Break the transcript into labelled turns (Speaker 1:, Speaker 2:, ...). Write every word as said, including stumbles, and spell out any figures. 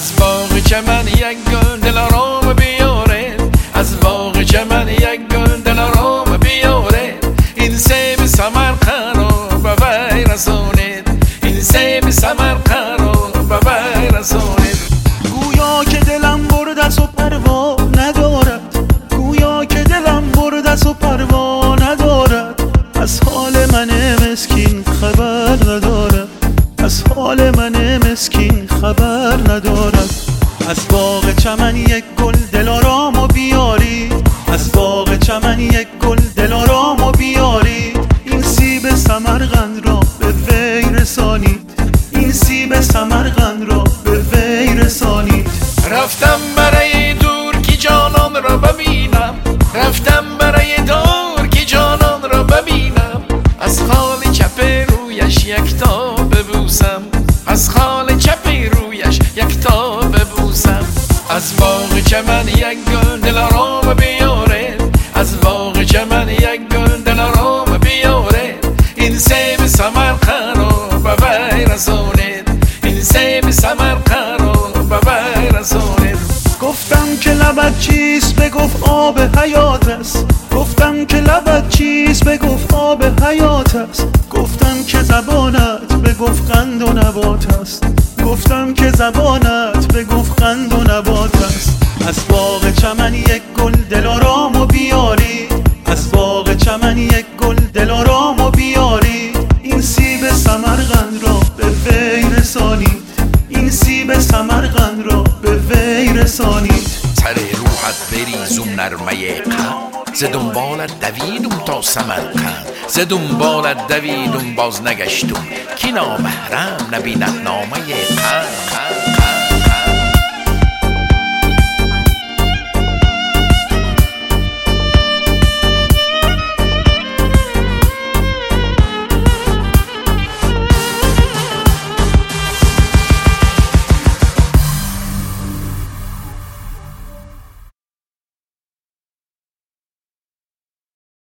Speaker 1: از باغ چمن یک گل دلارام بیاره، از باغ چمن یک گل دلارام بیاره. این سیب سمرقند رو به وی رسونید، این سیب سمرقند رو به وی رسونید.
Speaker 2: گویا که دلم برده است و پروا ندارد، گویا که دلم برده است و پروا ندارد. از حال من مسکین خبر ندارد، از حال من مسکین خبر ندارد. از باغ چمن یک گل دلارام و بیاری، از باغ چمن یک گل دلارام و بیاری. این سیب سمرقند را به وی رسانید، این سیب سمرقند را به وی رسانید.
Speaker 1: رفتم برای دور که جانان را ببینم، رفتم برای دور که جانان را ببینم. از خال چپ رویش یک تا ببوسم، از خال چپ رویش یک تا ببوسم. از باغ چمن یک گل دلارام بیاره، از باغ چمن یک گل دلارام بیاره. این سیب سمرقند رو به وی رسونید، این سیب سمرقند رو به وی رسونید.
Speaker 2: گفتم که لبت چیست بگفت آب حیات است، گفتم که لبت چیست بگفت آب حیات است. گفتم که زبانت بگفت قند و نبات است، گفتم که زبانت بگفت قند و نبات است. از باغ چمن یک گل دلارام و بیاری، از باغ چمن یک گل دلارام و بیاری. این سیب سمرقند را به وی رسانید، این سیب سمرقند را به وی رسانید.
Speaker 1: سر روحت بریزم نرمه قند، ز دنبالت دویدم تا سمرقند، ز دنبالت دویدم باز نگشتم، که نامحرم نبیند نامه قند.